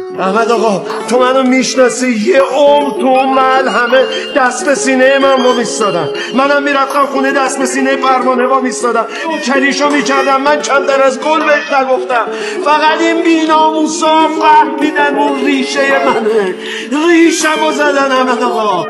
احمد آقا تو منو میشناسی، یه عمر تو من همه دست به سینه من با میستادم، منم میرفتم خونه دست به سینه پروانه با میستادم، کلیشو میکردم، من کمتر از گل بهش نگفتم، فقط این بی‌ناموسا فهمیدن اون ریشه منه، ریشمو زدن. احمد آقا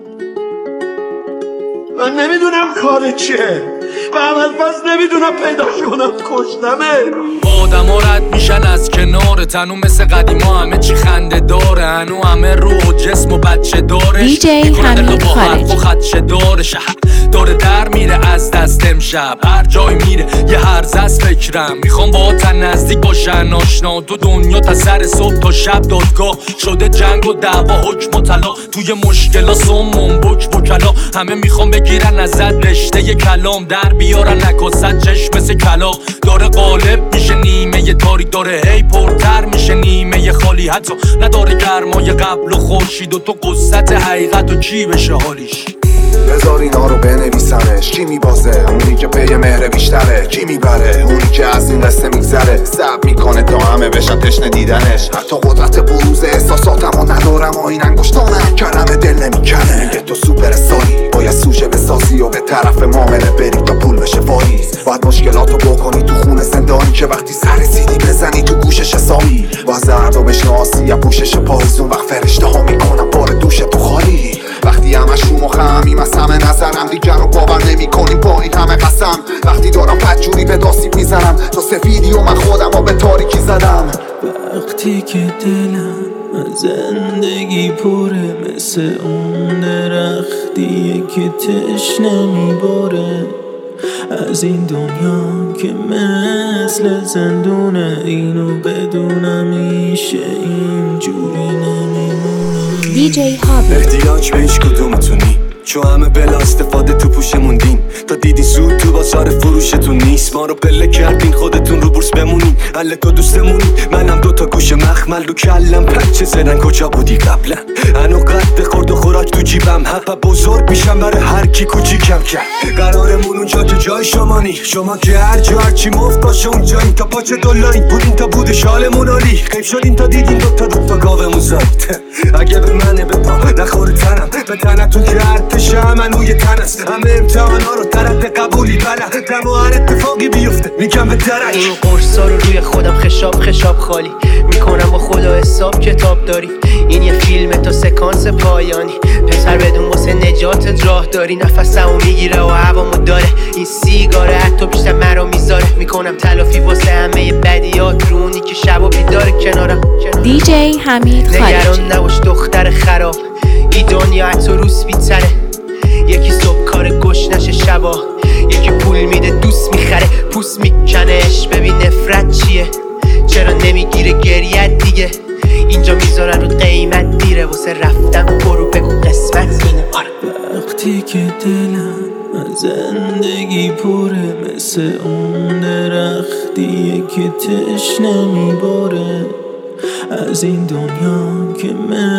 من نمیدونم کار چیه، و اول پس نمیدونم پیداش کنم، کشتمه. آدم ها رد میشن از کنار تنو، مثل قدیما همه چی خنده داره، هنو همه روح و جسم و بچه داره، DJ حمید خارجی خدشه داره، داره در میره از دست امشب، هر جای میره یه هرز از فکرم، میخوام با تن نزدیک باشن آشنا، تو دنیا تا سر صبح تا شب دادگاه شده، جنگ و دعوا حکم و طلا، توی مشکلا سمون بک بکلا، همه میخوام بگیرن ازت رشته ی کلام، در بیارن نکاست چشم مثل کلا، داره غالب میشه نیمه ی تاریک، داره هی پرتر میشه نیمه ی خالی، حتی نداره گرمای قبل و خورشید و تو قصت حقیقت و چی بشه حالیش. بذار اینا رو بنویسمش، کی میبازه اونی که پی مهر بیشتره، کی میبره اونی که از این قصه میگذره، سب میکنه تا همه بشن تشنه دیدنش، حتی قدرت بروز احساساتمو ندارم و این انگشتانم کلمه دل نمیکنه، میگه تو سوپر استاری باید سوژه بسازی و به طرف معامله بری تا پول بشه واریز، باید مشکلاتو بکنی تو خونه زندانی که وقتی سر سیدی بزنی تو گوشش حسابی، باید زردو بشناسی یا پوشش پاییزون، وقت فرشته ها میکنم بار دوش تو خالی، وقتی همش رو مخمیم از همه نظرم، دیگر رو باور نمی کنیم با این همه قسم، وقتی دارم بدجوری به داستیب میزنم تا سفیدی و من خودم رو به تاریکی زدم، وقتی که دلم از زندگی پره، مثل اون درختیه که تشنه میباره، از این دنیا که مثل زندونه، اینو بدونم میشه اینجوری نمیمونه. DJ حابی احتیاج به هیچ کدومتونی، چون همه بلا استفاده تو پوش موندین، تا دیدی زود تو بازار فروشتون نیست، ما رو پله کردین خودتون رو بورس بمونین، حل تو دوستمونی، منم دوتا گوش مخمل رو کلم، پچه زدن کجا بودی قبلا، هنو قد خورد و خوراک تو جیبم، حقا بزرگ میشم برای هر کی کوچیکم کرد، قرارمون اونجا که جای شمانی، شما که هر جا هرچی مفت باشه اونجا، این تا پاچه دولایی بودین تا بود شالمون عالی، خیب شدین تا دیدین دوتا گاومون زایید، اگه به منه به پا نخوره تنم، به تنتون که ارتشم من روی تن است، همه امتحانا رو طرف قبولی بله، دم و هر اتفاقی بیفته میگم به درک، اون قرصا رو روی خودم خشاب خالی میکنم، با خدا حساب کتاب داری، این یه فیلم تا سکانس پایانی، پسر بدون واسه نجاتت راه داری، نفسمو میگیره و هوامو داره، این سیگاره حتی بیشتر مرا میذاره، میکنم تلافی واسه همه بدیات رو اونی که شب و بیداره کنارم. DJ حمید خارجی نگران نباش دختر خراب، این دنیا حتی روز بیتره، یکی صبح کار گوش نشه شبا، یکی پول میده دوست میخره، پوست میکنش ببین نفرت چیه، چرا نمیگیره گریت دیگه، اینجا میذارن رو قیمت دیره، واسه رفتم برو بگو قسمت اینه. وقتی که دلم از زندگی پره، مثل اون درختیه که تشنه میباره، از این دنیا که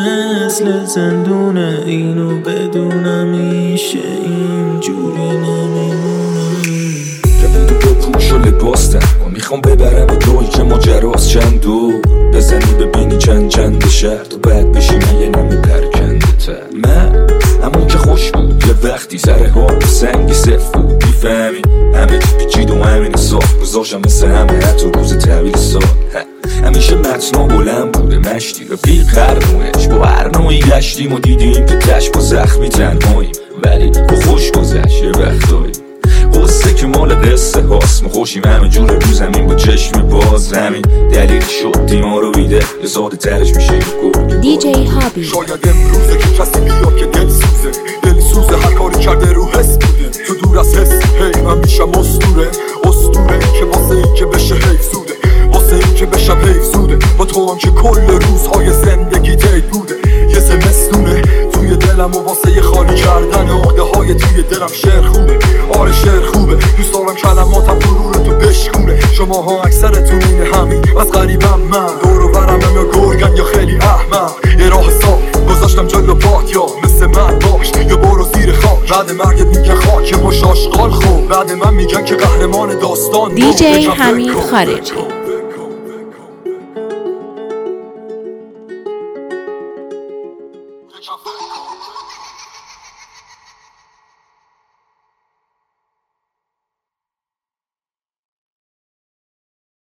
مثل زندونه، اینو بدونم میشه اینجوری نمیمونه، تو بپوش و لباس تن میخوام ببرم دوی که ماجراست چندو، بزنی ببینی چند شهر تو بعد بشی من یه نمی پرکنده تر، من همون که خوش بود یه وقتی سر ها سنگی صف بود، میفهمی همه پیچید و همین صاف گذاشتم مثل همه حتی روز طویل سال، همیشه متنا بلند بوده مشتی رفیق قرنوش، با هر نوعی گشتیم و دیدیم که تش با زخمی تنهاییم، ولی با خوش گذشت یه وقتایی، قصه که مال قصه هاست، ما خوشیم همه جور رو زمین با چشم باز، همین دلیل شد دیما رو بیده یه ساده ترش میشه DJ حابی. شاید امروزه که کسی بیاد که دل سوزه هر کاری کرده رو حس بوده، تو دور از حس هی من میشم اسطوره که واسه این که بشه حیف زوده، واسه این که بشم حیف زوده، با تو هم که کل روزهای زندگی تید بوده، یه زمستونه توی دلم و واسه یه خالی کردن عقده های توی دلم شعر خوبه، آره شعر خوبه، دوست دارم کلماتم غرور تو بشکونه، شماها اکثرتون اینه همین از غریبم، من دور و برم یا گرگن یا خیلی احمق، یه راه صاف گذاشتم جلو پات، یا مثل من باش یا برو زیر خاک، بعد مرگت میگن خاک باش آشغال خوب، بعد من میگن که قهرمان داستان. DJ حمید خارجی. کفن کن